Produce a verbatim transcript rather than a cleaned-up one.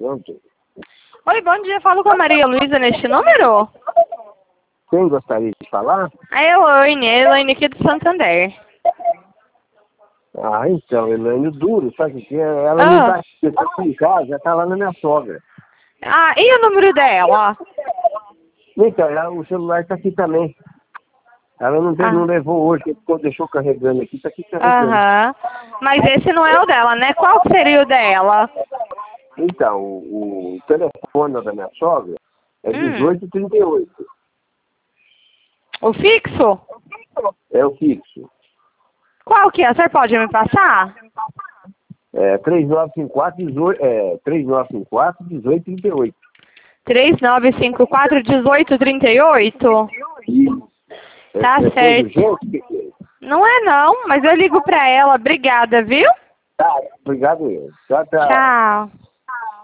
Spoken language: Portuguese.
Pronto. Oi, bom dia. Falo com a Maria Luísa neste número? Quem gostaria de falar? A Elaine, a Elaine aqui do Santander. Ah, então, Elaine, duro, sabe o que é? Ela Ah. não tá aqui, tá aqui em casa, já tá lá na minha sogra. Ah, e o número dela? Então, ela, o celular tá aqui também. Ela não, teve, Ah. não levou hoje, ficou, deixou carregando aqui, tá aqui carregando. Aham. Mas esse não é o dela, né? Qual que seria o dela? Então, o, o telefone da minha sogra é Hum. dezoito trinta e oito. O fixo? É o fixo. Qual que é? O senhor pode me passar? É três nove cinco quatro, dezoito, é, três nove cinco quatro, dezoito trinta e oito. três nove cinco quatro, um oito três oito? Isso. Tá É, é certo. coisa urgente, que que é? Não é não, mas eu ligo pra ela. Obrigada, viu? Tá, obrigado eu. Tchau, tchau. Tchau.